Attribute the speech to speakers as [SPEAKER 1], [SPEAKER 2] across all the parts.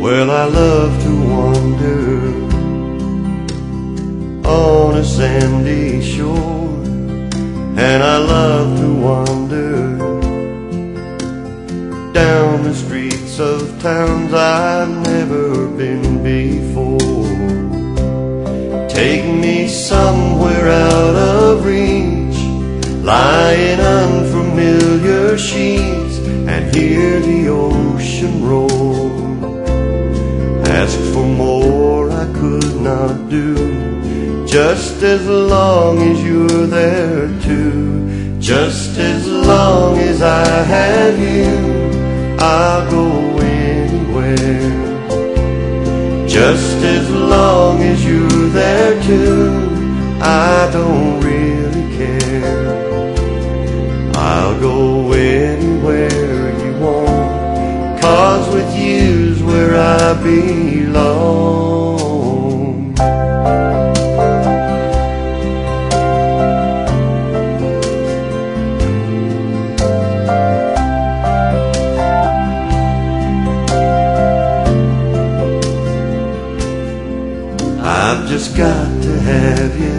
[SPEAKER 1] Well, I love to wander on a sandy shore, and I love to wander down the streets of towns I've never been before. Take me somewhere out of reach, lie in unfamiliar sheets, and hear the ocean roar. Ask for more I could not do, just as long as you're there too. Just as long as I have you, I'll go anywhere. Just as long as you're there too, I don't really care. I'll go anywhere you want, 'cause with you's where I belong. I've just got to have you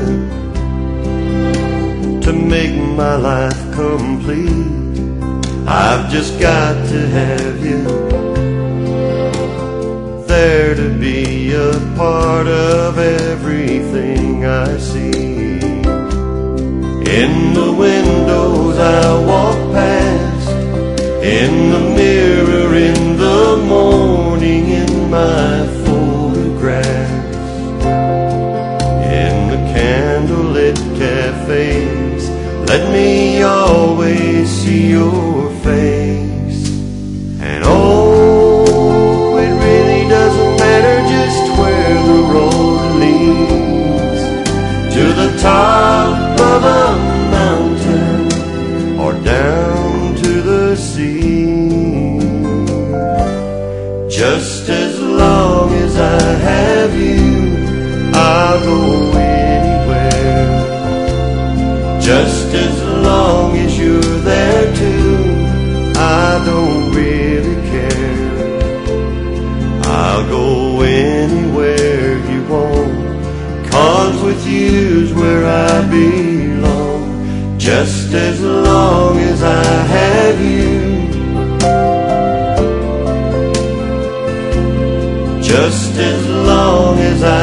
[SPEAKER 1] to make my life complete. I've just got to have you there to be a part of everything I see. In the windows I walk past, in the mirror in the morning, in my photographs, in the candlelit cafes. Let me always see your face. And oh, it really doesn't matter just where the road leads, to the top of a mountain or down to the sea. Just as long as I have you, I'll go anywhere. Just as long as you're there too, I don't really care. I'll go anywhere you want, 'cause with you's where I belong. Just as long as I have you, just as long as